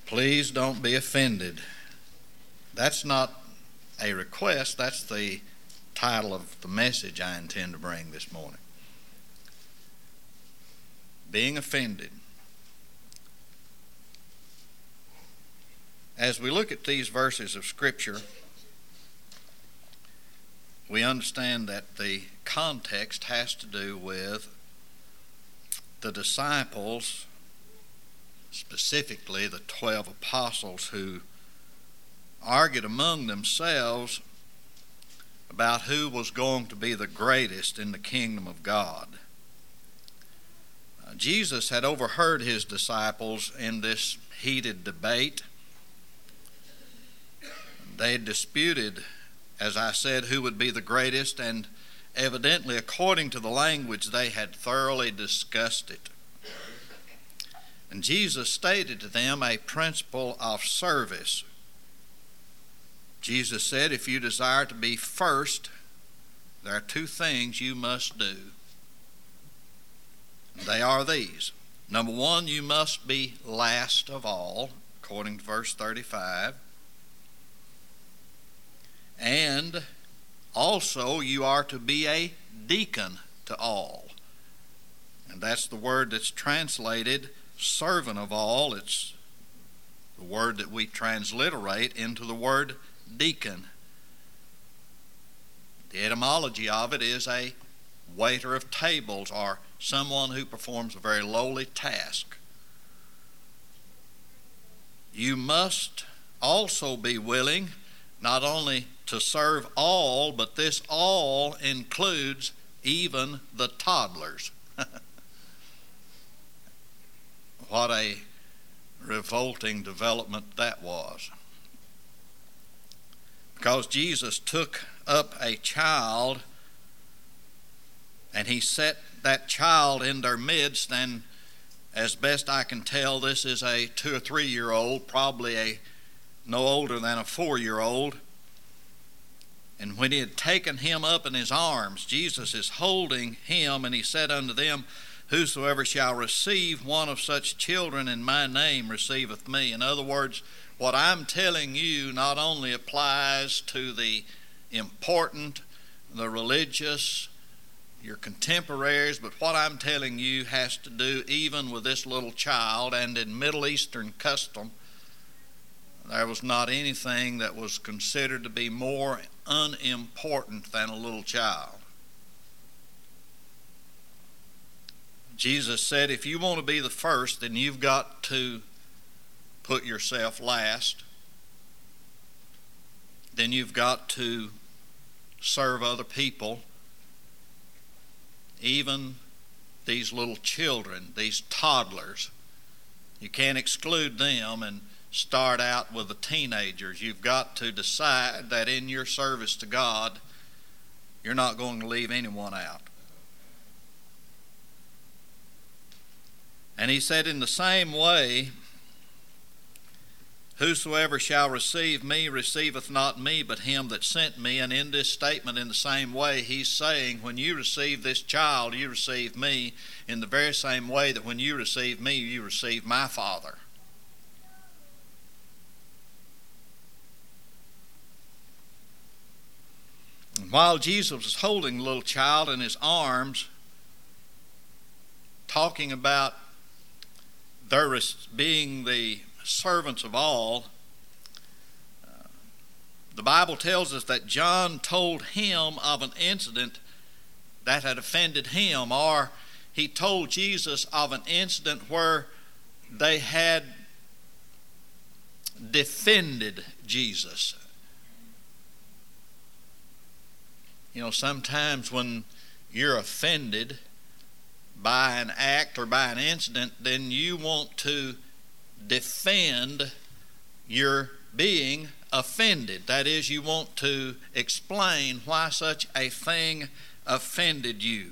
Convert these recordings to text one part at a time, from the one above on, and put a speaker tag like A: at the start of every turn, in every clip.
A: Please don't be offended. That's not a request, that's the title of the message I intend to bring this morning. Being offended. As we look at these verses of Scripture, we understand that the context has to do with the disciples, specifically the 12 apostles, who argued among themselves about who was going to be the greatest in the kingdom of God. Jesus had overheard his disciples in this heated debate. They had disputed, as I said, who would be the greatest, and evidently, according to the language, they had thoroughly discussed it. And Jesus stated to them a principle of service. Jesus said, if you desire to be first, there are two things you must do. They are these. Number one, you must be last of all, according to verse 35. And also you are to be a deacon to all. And that's the word that's translated servant of all. It's the word that we transliterate into the word deacon. The etymology of it is a waiter of tables, or someone who performs a very lowly task. You must also be willing not only to serve all, but this all includes even the toddlers. What a revolting development that was. Because Jesus took up a child and he set that child in their midst, and as best I can tell, this is a 2 or 3 year old, probably no older than a 4-year-old. And when he had taken him up in his arms, Jesus is holding him, and he said unto them, whosoever shall receive one of such children in my name receiveth me. In other words, what I'm telling you not only applies to the important, the religious, your contemporaries, but what I'm telling you has to do even with this little child. And in Middle Eastern custom, there was not anything that was considered to be more unimportant than a little child. Jesus said, if you want to be the first, then you've got to put yourself last. Then you've got to serve other people, even these little children, these toddlers. You can't exclude them and start out with the teenagers. You've got to decide that in your service to God, you're not going to leave anyone out. And he said, in the same way, whosoever shall receive me receiveth not me, but him that sent me. And in this statement, in the same way, he's saying, when you receive this child, you receive me, in the very same way that when you receive me, you receive my Father. And while Jesus was holding the little child in his arms, talking about their being the servants of all, the Bible tells us that John told him of an incident that had offended him, or he told Jesus of an incident where they had defended Jesus. You know, sometimes when you're offended by an act or by an incident, then you want to defend your being offended. That is, you want to explain why such a thing offended you.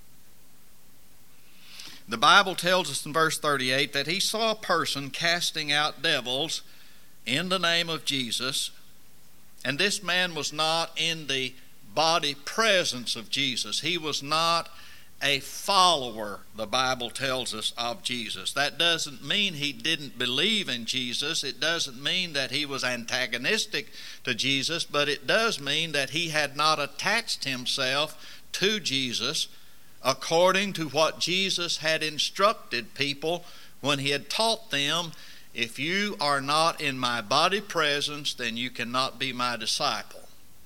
A: The Bible tells us in verse 38 that he saw a person casting out devils in the name of Jesus, and this man was not in the body presence of Jesus. He was not a follower, the Bible tells us, of Jesus. That doesn't mean he didn't believe in Jesus. It doesn't mean that he was antagonistic to Jesus, but it does mean that he had not attached himself to Jesus according to what Jesus had instructed people when he had taught them, if you are not in my body presence, then you cannot be my disciple.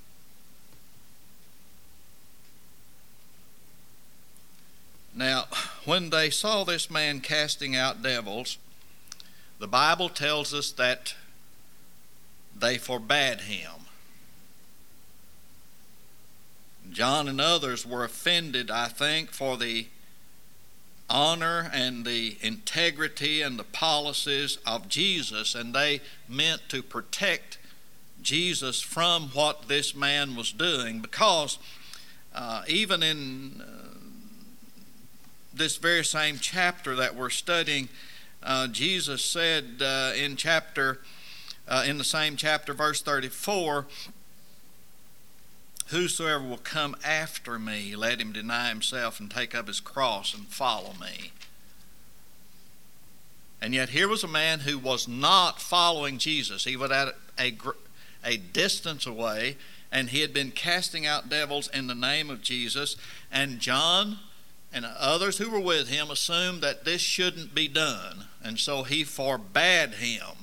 A: Now, when they saw this man casting out devils, the Bible tells us that they forbade him. John and others were offended, I think, for the honor and the integrity and the policies of Jesus, and they meant to protect Jesus from what this man was doing, because even in this very same chapter that we're studying, Jesus said in the same chapter, verse 34, whosoever will come after me, let him deny himself and take up his cross and follow me. And yet here was a man who was not following Jesus. He was at a distance away, and he had been casting out devils in the name of Jesus, and John and others who were with him assumed that this shouldn't be done, and so he forbade him.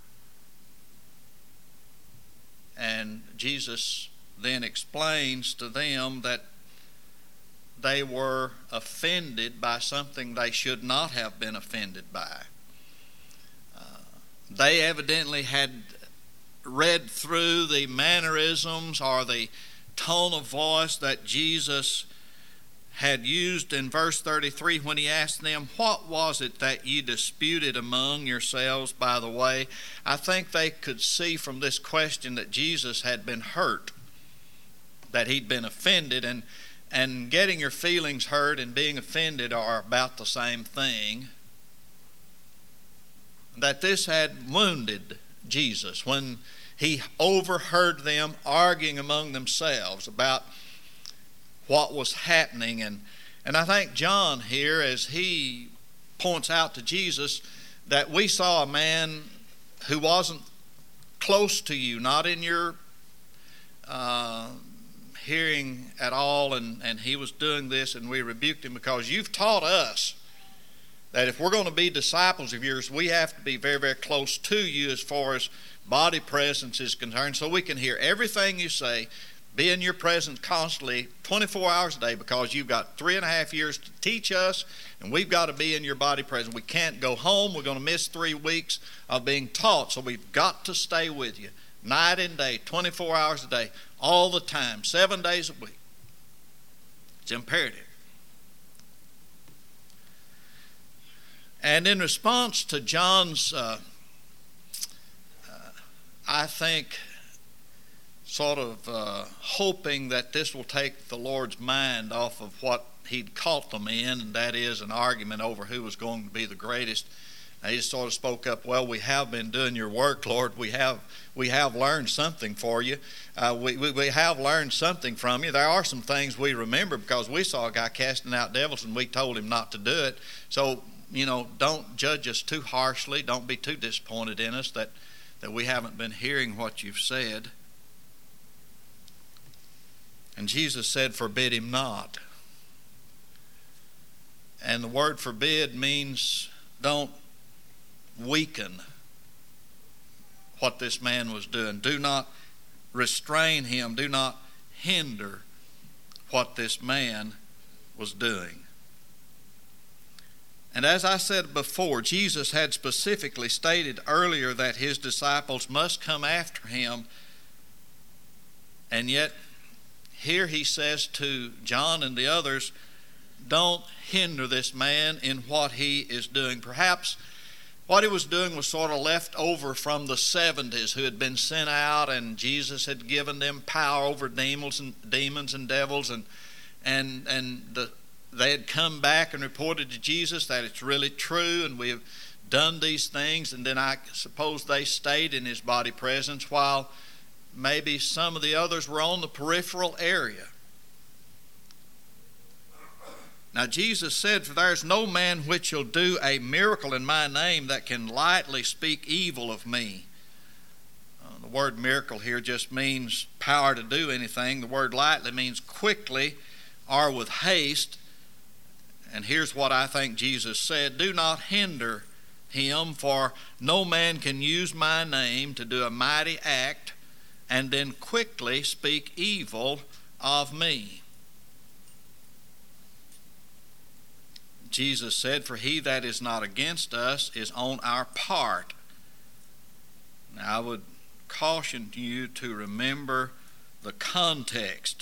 A: And Jesus then explains to them that they were offended by something they should not have been offended by. They evidently had read through the mannerisms or the tone of voice that Jesus had used in verse 33 when he asked them, what was it that ye disputed among yourselves by the way? I think they could see from this question that Jesus had been hurt, that he'd been offended, and getting your feelings hurt and being offended are about the same thing. That this had wounded Jesus when he overheard them arguing among themselves about what was happening. And I think John here, as he points out to Jesus, that we saw a man who wasn't close to you, not in your hearing at all, and he was doing this, and we rebuked him because you've taught us that if we're going to be disciples of yours, we have to be very, very close to you as far as body presence is concerned, so we can hear everything you say, be in your presence constantly 24 hours a day, because you've got 3.5 years to teach us, and we've got to be in your body presence. We can't go home. We're going to miss 3 weeks of being taught, so we've got to stay with you night and day, 24 hours a day, all the time, 7 days a week. It's imperative. And in response to John's, I think, sort of hoping that this will take the Lord's mind off of what he'd caught them in, and that is an argument over who was going to be the greatest. And he just sort of spoke up, well, we have been doing your work, Lord. We have learned something for you. We have learned something from you. There are some things we remember because we saw a guy casting out devils and we told him not to do it. So, don't judge us too harshly. Don't be too disappointed in us that we haven't been hearing what you've said. And Jesus said, forbid him not. And the word forbid means don't weaken what this man was doing. Do not restrain him. Do not hinder what this man was doing. And as I said before, Jesus had specifically stated earlier that his disciples must come after him. And yet, here he says to John and the others, don't hinder this man in what he is doing. Perhaps what he was doing was sort of left over from the 70s who had been sent out, and Jesus had given them power over demons and devils, and they had come back and reported to Jesus that it's really true and we have done these things, and then I suppose they stayed in his body presence while maybe some of the others were on the peripheral area. Now Jesus said, "For there is no man which shall do a miracle in my name that can lightly speak evil of me." The word miracle here just means power to do anything. The word lightly means quickly or with haste. And here's what I think Jesus said: "Do not hinder him, for no man can use my name to do a mighty act and then quickly speak evil of me." Jesus said, "For he that is not against us is on our part." Now I would caution you to remember the context.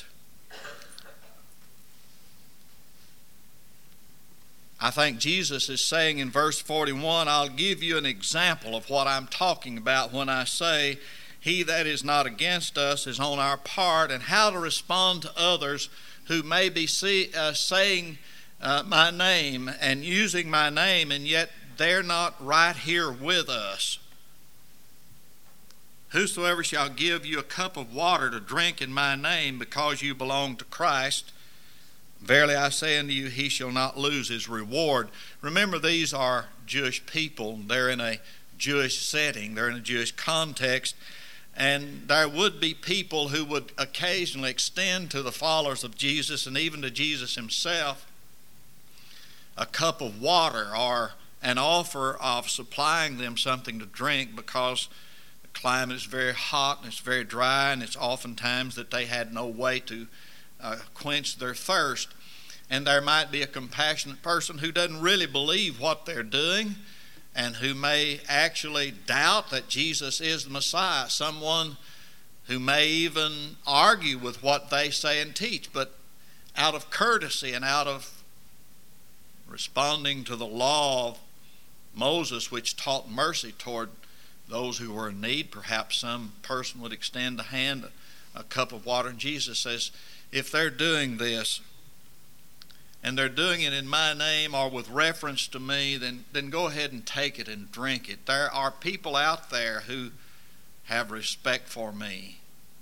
A: I think Jesus is saying in verse 41, I'll give you an example of what I'm talking about when I say, "He that is not against us is on our part," and how to respond to others who may be saying my name and using my name, and yet they're not right here with us. "Whosoever shall give you a cup of water to drink in my name, because you belong to Christ, verily I say unto you, he shall not lose his reward." Remember, these are Jewish people. They're in a Jewish setting. They're in a Jewish context. And there would be people who would occasionally extend to the followers of Jesus, and even to Jesus himself, a cup of water or an offer of supplying them something to drink, because the climate is very hot and it's very dry, and it's oftentimes that they had no way to quench their thirst. And there might be a compassionate person who doesn't really believe what they're doing, and who may actually doubt that Jesus is the Messiah. Someone who may even argue with what they say and teach, but out of courtesy and out of responding to the law of Moses, which taught mercy toward those who were in need, perhaps some person would extend a hand, a cup of water. And Jesus says, if they're doing this, and they're doing it in my name or with reference to me, then go ahead and take it and drink it. There are people out there who have respect for me.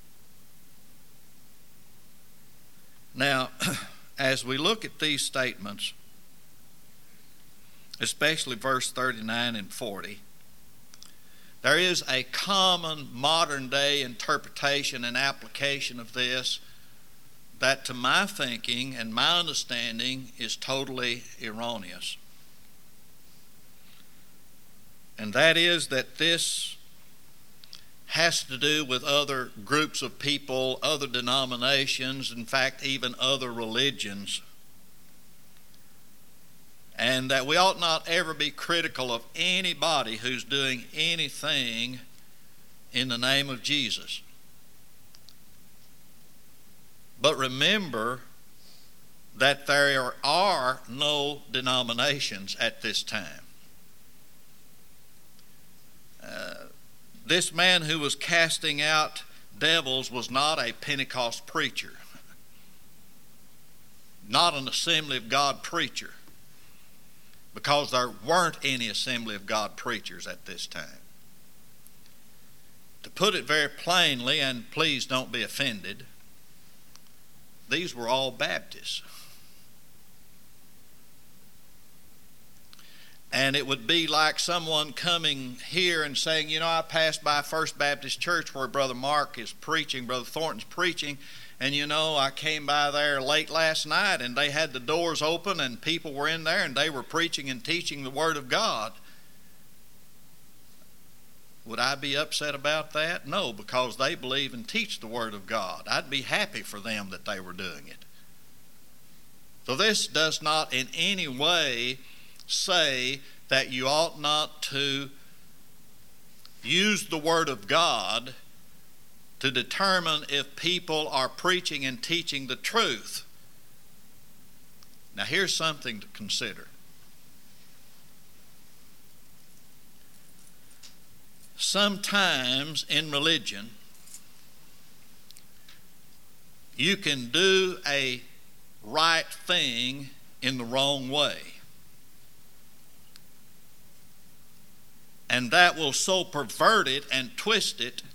A: Now, as we look at these statements, especially verse 39 and 40, there is a common modern day interpretation and application of this that, to my thinking and my understanding, is totally erroneous. And that is that this has to do with other groups of people, other denominations, in fact, even other religions. And that we ought not ever be critical of anybody who's doing anything in the name of Jesus. But remember that there are no denominations at this time. This man who was casting out devils was not a Pentecost preacher, not an Assembly of God preacher, because there weren't any Assembly of God preachers at this time. To put it very plainly, and please don't be offended, these were all Baptists. And it would be like someone coming here and saying, you know, I passed by First Baptist Church where Brother Mark is preaching, Brother Thornton's preaching, and you know, I came by there late last night and they had the doors open and people were in there and they were preaching and teaching the Word of God. Would I be upset about that? No, because they believe and teach the Word of God. I'd be happy for them that they were doing it. So this does not in any way say that you ought not to use the Word of God to determine if people are preaching and teaching the truth. Now here's something to consider. Sometimes in religion, you can do a right thing in the wrong way. And that will so pervert it and twist it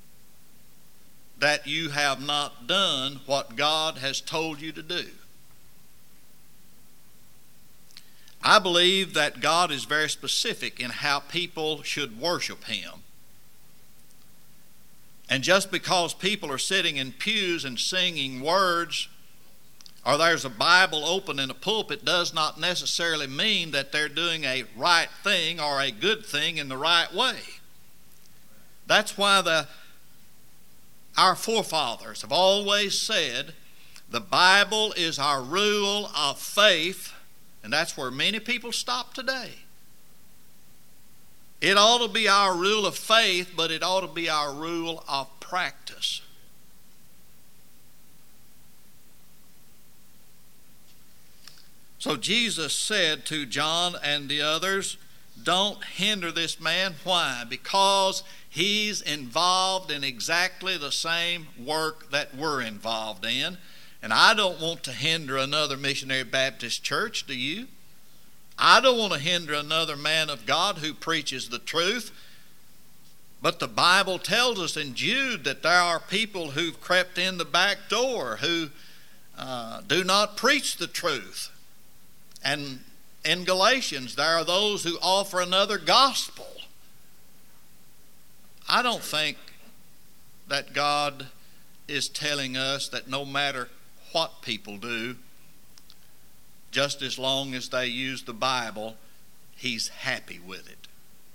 A: that you have not done what God has told you to do. I believe that God is very specific in how people should worship Him. And just because people are sitting in pews and singing words, or there's a Bible open in a pulpit, does not necessarily mean that they're doing a right thing or a good thing in the right way. That's why our forefathers have always said the Bible is our rule of faith, and that's where many people stop today. It ought to be our rule of faith, but it ought to be our rule of practice. So Jesus said to John and the others, don't hinder this man. Why? Because he's involved in exactly the same work that we're involved in. And I don't want to hinder another missionary Baptist church, do you? I don't want to hinder another man of God who preaches the truth. But the Bible tells us in Jude that there are people who've crept in the back door who do not preach the truth. And in Galatians, there are those who offer another gospel. I don't think that God is telling us that no matter what people do, just as long as they use the Bible, He's happy with it.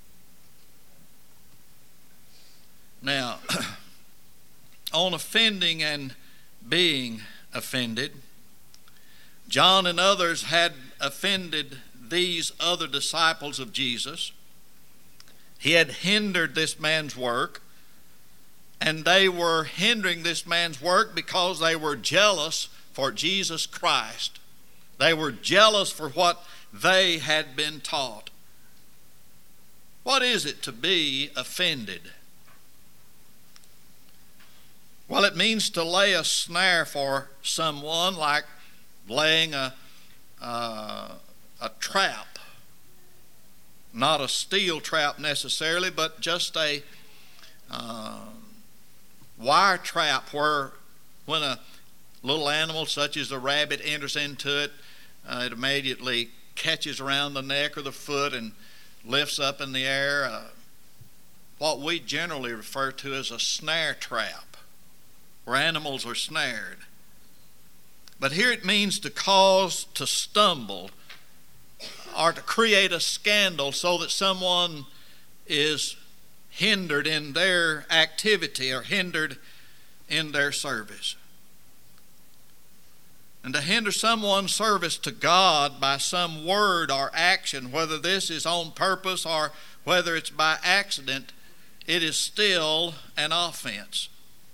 A: Now, on offending and being offended, John and others had offended these other disciples of Jesus. He had hindered this man's work, and they were hindering this man's work because they were jealous for Jesus Christ. They were jealous for what they had been taught. What is it to be offended? Well, it means to lay a snare for someone, like laying a trap. Not a steel trap necessarily, but just a wire trap where when a little animal such as a rabbit enters into it, it immediately catches around the neck or the foot and lifts up in the air. What we generally refer to as a snare trap, where animals are snared. But here it means to cause to stumble or to create a scandal so that someone is hindered in their activity or hindered in their service. And to hinder someone's service to God by some word or action, whether this is on purpose or whether it's by accident, it is still an offense.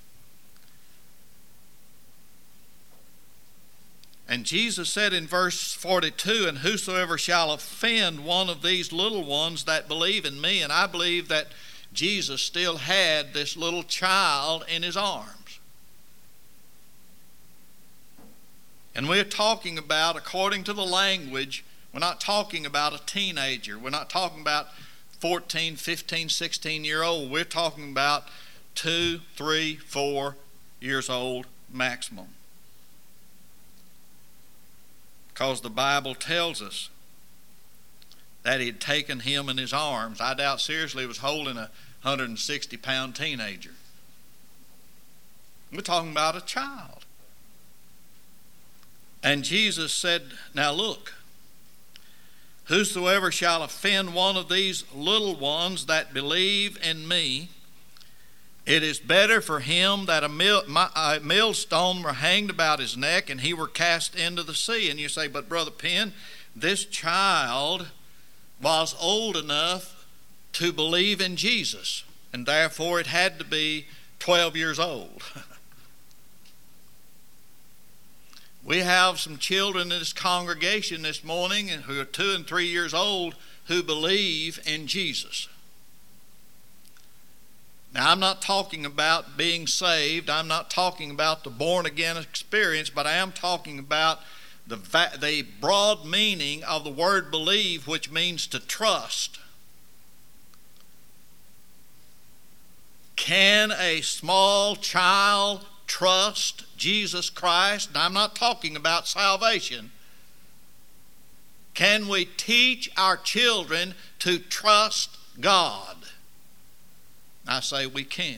A: And Jesus said in verse 42, and whosoever shall offend one of these little ones that believe in me, and I believe that Jesus still had this little child in his arms. And we're talking about, according to the language, we're not talking about a teenager. We're not talking about 14, 15, 16-year-old. We're talking about 2, 3, 4 years old maximum. Because the Bible tells us that he had taken him in his arms. I doubt seriously he was holding a 160-pound teenager. We're talking about a child. And Jesus said, now look, whosoever shall offend one of these little ones that believe in me, it is better for him that a millstone were hanged about his neck and he were cast into the sea. And you say, but Brother Penn, this child was old enough to believe in Jesus, and therefore it had to be 12 years old. We have some children in this congregation this morning who are 2 and 3 years old who believe in Jesus. Now, I'm not talking about being saved. I'm not talking about the born-again experience, but I am talking about the broad meaning of the word believe, which means to trust. Can a small child trust Jesus Christ? Now, I'm not talking about salvation. Can we teach our children to trust God? I say we can.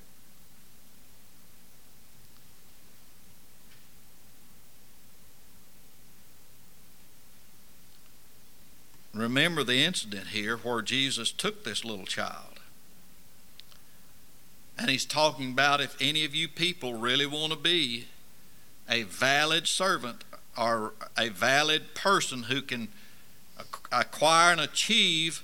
A: Remember the incident here where Jesus took this little child. And he's talking about if any of you people really want to be a valid servant or a valid person who can acquire and achieve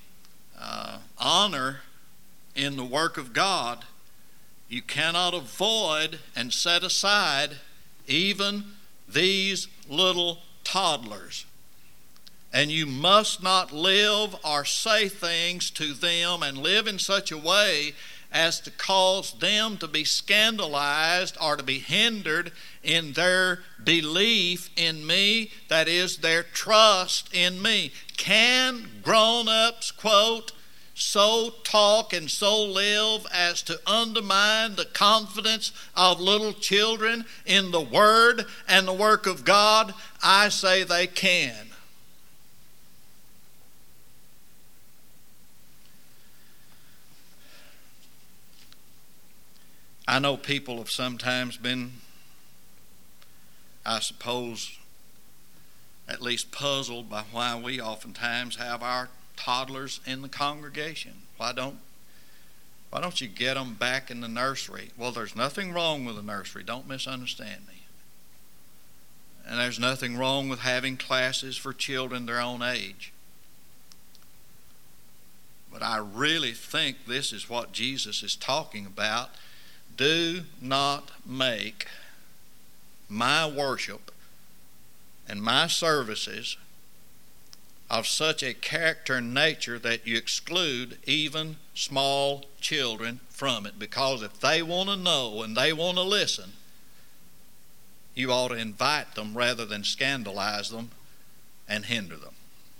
A: honor in the work of God, you cannot avoid and set aside even these little toddlers. And you must not live or say things to them and live in such a way as to cause them to be scandalized or to be hindered in their belief in me, that is, their trust in me. Can grown-ups, quote, so talk and so live as to undermine the confidence of little children in the Word and the work of God? I say they can. I know people have sometimes been, I suppose, at least puzzled by why we oftentimes have our toddlers in the congregation. Why don't you get them back in the nursery? Well, there's nothing wrong with the nursery. Don't misunderstand me. And there's nothing wrong with having classes for children their own age. But I really think this is what Jesus is talking about. Do not make my worship and my services of such a character and nature that you exclude even small children from it. Because if they want to know and they want to listen, you ought to invite them rather than scandalize them and hinder them.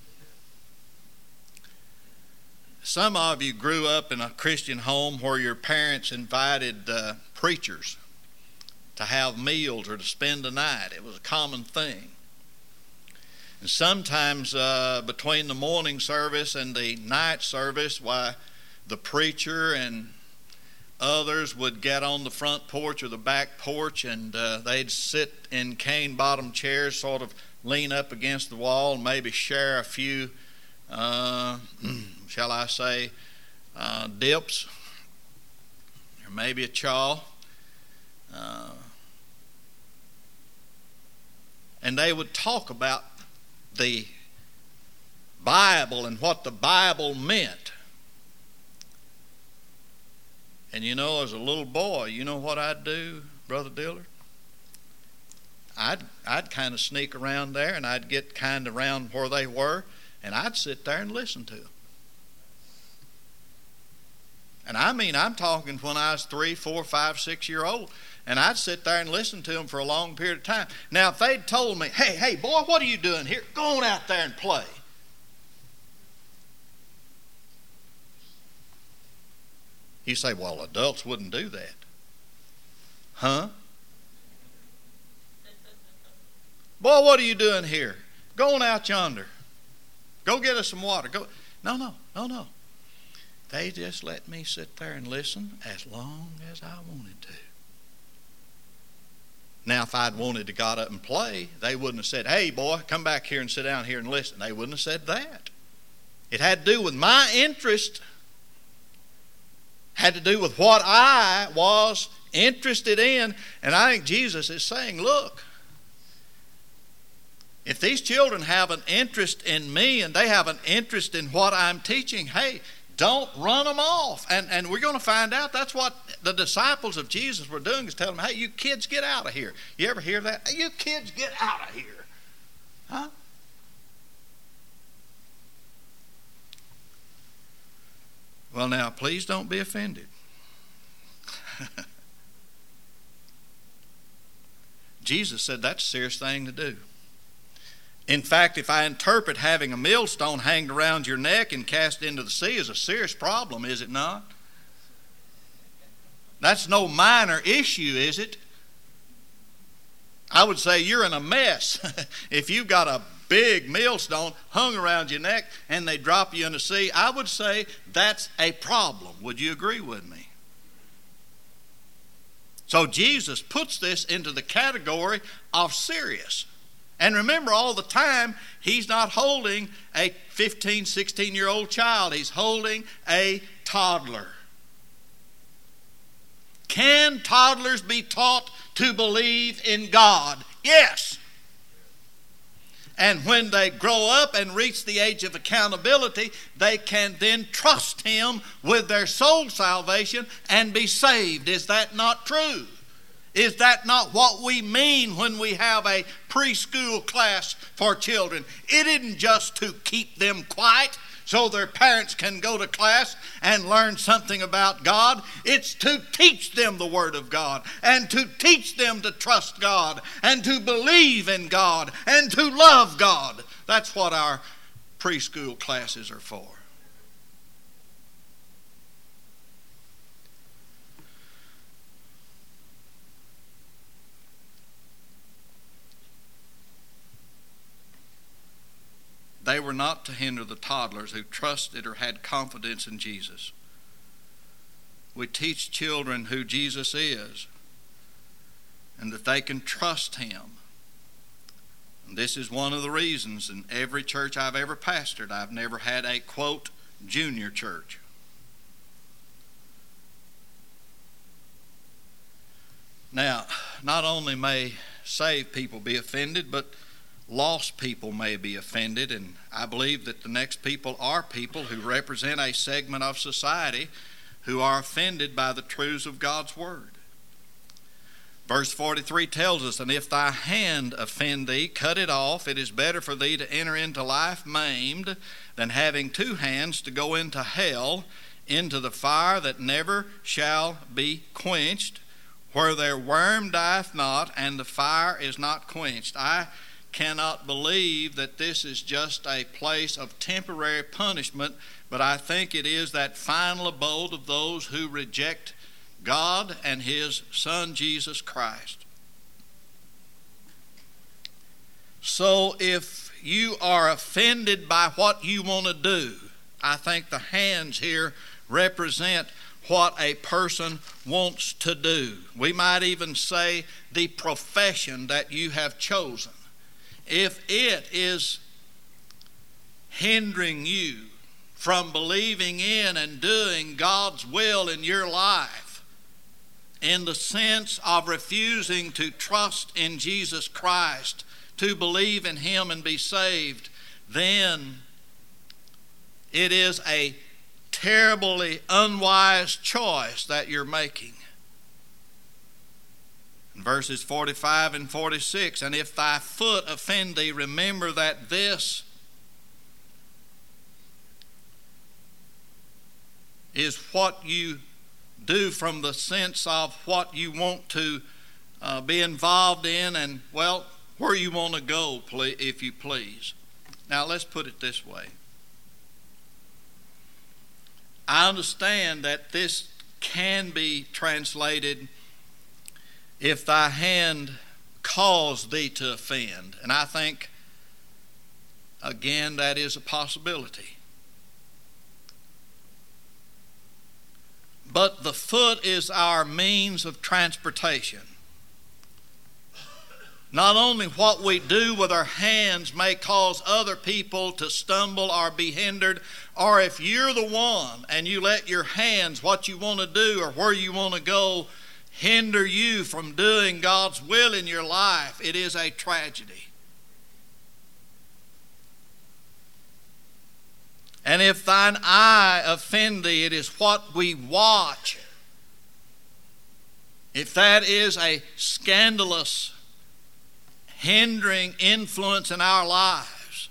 A: Some of you grew up in a Christian home where your parents invited preachers to have meals or to spend the night. It was a common thing. And sometimes between the morning service and the night service, why, the preacher and others would get on the front porch or the back porch, and they'd sit in cane-bottom chairs, sort of lean up against the wall and maybe share a few shall I say, dips, or maybe a chaw. And they would talk about the Bible and what the Bible meant. And you know, as a little boy, you know what I'd do, Brother Dillard? I'd kind of sneak around there, and I'd get kind of around where they were, and I'd sit there and listen to them. And I mean, I'm talking when I was 3, 4, 5, 6 year old. And I'd sit there and listen to them for a long period of time. Now, if they'd told me, hey, boy, what are you doing here? Go on out there and play. You say, well, adults wouldn't do that. Huh? Boy, what are you doing here? Go on out yonder. Go get us some water. Go. No. They just let me sit there and listen as long as I wanted to. Now, if I'd wanted to got up and play, they wouldn't have said, hey, boy, come back here and sit down here and listen. They wouldn't have said that. It had to do with my interest. Had to do with what I was interested in. And I think Jesus is saying, look, if these children have an interest in me and they have an interest in what I'm teaching, hey, don't run them off. And we're going to find out that's what the disciples of Jesus were doing, is telling them, hey, you kids, get out of here. You ever hear that? Hey, you kids, get out of here. Huh? Well, now, please don't be offended. Jesus said that's a serious thing to do. In fact, if I interpret having a millstone hanged around your neck and cast into the sea as a serious problem, is it not? That's no minor issue, is it? I would say you're in a mess if you've got a big millstone hung around your neck and they drop you in the sea, I would say that's a problem. Would you agree with me? So Jesus puts this into the category of serious. And remember, all the time, he's not holding a 15, 16-year-old child. He's holding a toddler. Can toddlers be taught to believe in God? Yes. And when they grow up and reach the age of accountability, they can then trust Him with their soul salvation and be saved. Is that not true? Is that not what we mean when we have a preschool class for children? It isn't just to keep them quiet so their parents can go to class and learn something about God. It's to teach them the Word of God and to teach them to trust God and to believe in God and to love God. That's what our preschool classes are for. They were not to hinder the toddlers who trusted or had confidence in Jesus. We teach children who Jesus is and that they can trust Him. And this is one of the reasons in every church I've ever pastored, I've never had a, quote, junior church. Now, not only may saved people be offended, but lost people may be offended, and I believe that the next people are people who represent a segment of society who are offended by the truths of God's Word. Verse 43 tells us, "And if thy hand offend thee, cut it off. It is better for thee to enter into life maimed than having two hands to go into hell, into the fire that never shall be quenched, where their worm dieth not, and the fire is not quenched." I cannot believe that this is just a place of temporary punishment, but I think it is that final abode of those who reject God and His Son Jesus Christ. So if you are offended by what you want to do, I think the hands here represent what a person wants to do. We might even say the profession that you have chosen. If it is hindering you from believing in and doing God's will in your life, in the sense of refusing to trust in Jesus Christ, to believe in Him and be saved, then it is a terribly unwise choice that you're making. In verses 45 and 46, "And if thy foot offend thee, remember that this is what you do from the sense of what you want to be involved in and, well, where you want to go, if you please." Now, let's put it this way. I understand that this can be translated, "if thy hand cause thee to offend." And I think, again, that is a possibility. But the foot is our means of transportation. Not only what we do with our hands may cause other people to stumble or be hindered, or if you're the one and you let your hands, what you want to do or where you want to go, hinder you from doing God's will in your life, it is a tragedy. "And if thine eye offend thee," it is what we watch. If that is a scandalous, hindering influence in our lives.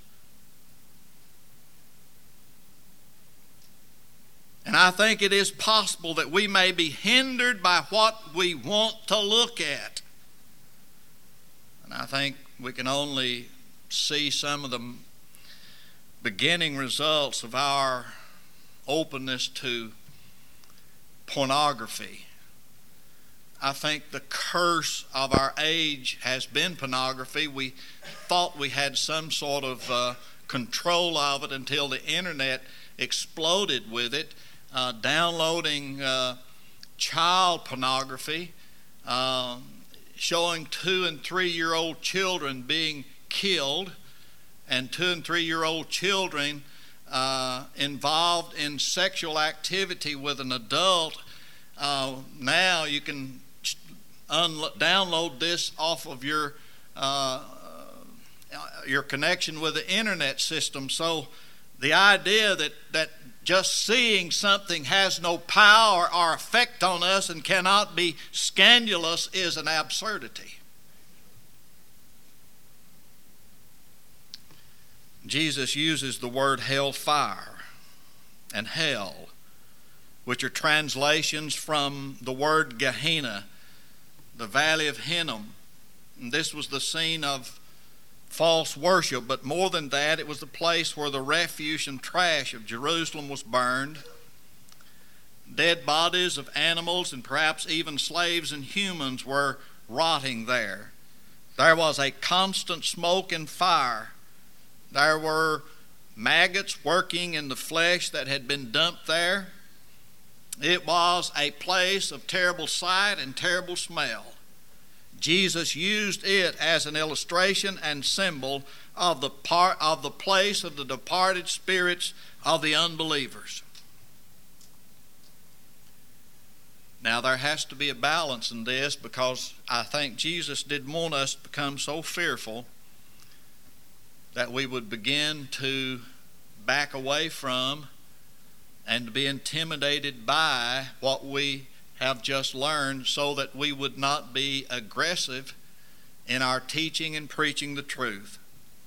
A: And I think it is possible that we may be hindered by what we want to look at. And I think we can only see some of the beginning results of our openness to pornography I think the curse of our age has been pornography. We thought we had some sort of control of it until the internet exploded with it, downloading child pornography, showing 2- and 3-year-old children being killed, and 2- and 3-year-old children involved in sexual activity with an adult. Now you can download this off of your connection with the internet system. So the idea that just seeing something has no power or effect on us and cannot be scandalous is an absurdity. Jesus uses the word hellfire and hell, which are translations from the word Gehenna, the valley of Hinnom. And this was the scene of false worship, but more than that, it was the place where the refuse and trash of Jerusalem was burned. Dead bodies of animals and perhaps even slaves and humans were rotting there. There was a constant smoke and fire. There were maggots working in the flesh that had been dumped there. It was a place of terrible sight and terrible smell. Jesus used it as an illustration and symbol of the place of the departed spirits of the unbelievers. Now there has to be a balance in this, because I think Jesus didn't want us to become so fearful that we would begin to back away from and to be intimidated by what we have just learned, so that we would not be aggressive in our teaching and preaching the truth.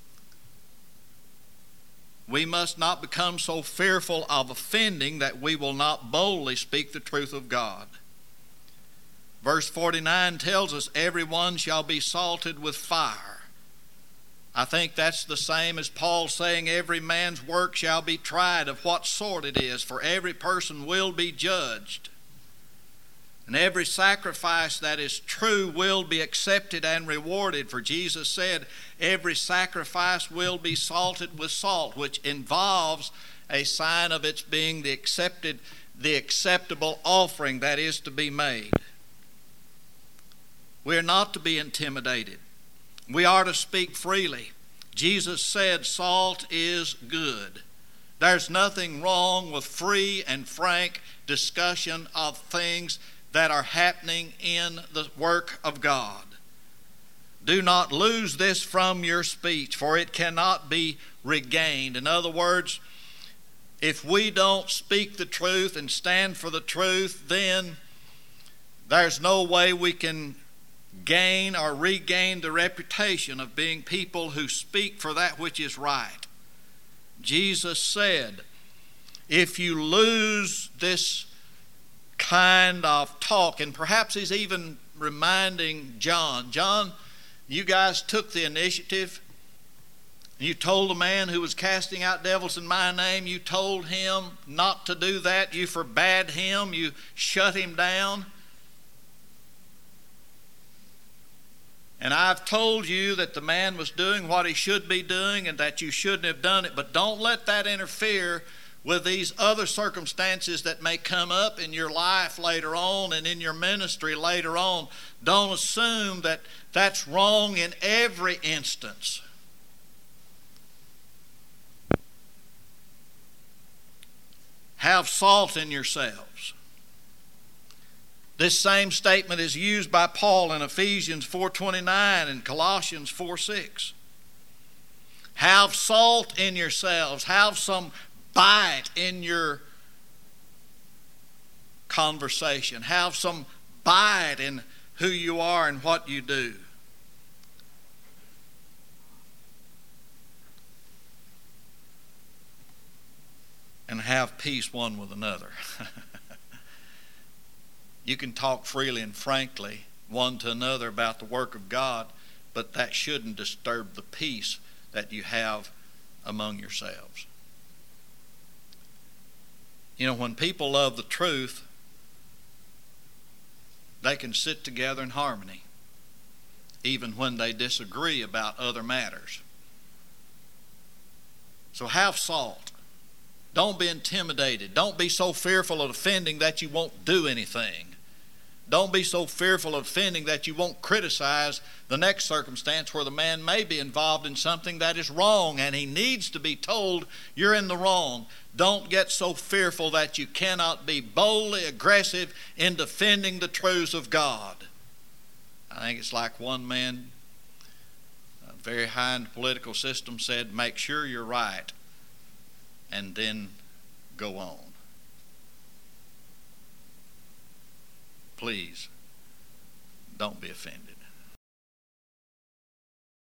A: We must not become so fearful of offending that we will not boldly speak the truth of God. Verse 49 tells us, everyone shall be salted with fire. I think that's the same as Paul saying every man's work shall be tried of what sort it is, for every person will be judged. And every sacrifice that is true will be accepted and rewarded. For Jesus said, every sacrifice will be salted with salt, which involves a sign of its being the acceptable offering that is to be made. We are not to be intimidated. We are to speak freely. Jesus said salt is good. There's nothing wrong with free and frank discussion of things that are happening in the work of God. Do not lose this from your speech, for it cannot be regained. In other words, if we don't speak the truth and stand for the truth, then there's no way we can gain or regain the reputation of being people who speak for that which is right. Jesus said, if you lose this kind of talk, and perhaps he's even reminding John, you guys took the initiative. You told a man who was casting out devils in my name, you told him not to do that. You forbade him. You shut him down. And I've told you that the man was doing what he should be doing and that you shouldn't have done it. But don't let that interfere with these other circumstances that may come up in your life later on and in your ministry later on. Don't assume that that's wrong in every instance. Have salt in yourselves. This same statement is used by Paul in Ephesians 4:29 and Colossians 4:6. Have salt in yourselves. Have some bite in your conversation. Have some bite in who you are and what you do. And have peace one with another. You can talk freely and frankly one to another about the work of God, but that shouldn't disturb the peace that you have among yourselves. You know, when people love the truth, they can sit together in harmony, even when they disagree about other matters. So have salt. Don't be intimidated. Don't be so fearful of offending that you won't do anything. Don't be so fearful of offending that you won't criticize the next circumstance where the man may be involved in something that is wrong and he needs to be told you're in the wrong. Don't get so fearful that you cannot be boldly aggressive in defending the truths of God. I think it's like one man, very high in the political system, said, make sure you're right and then go on. Please, don't be offended.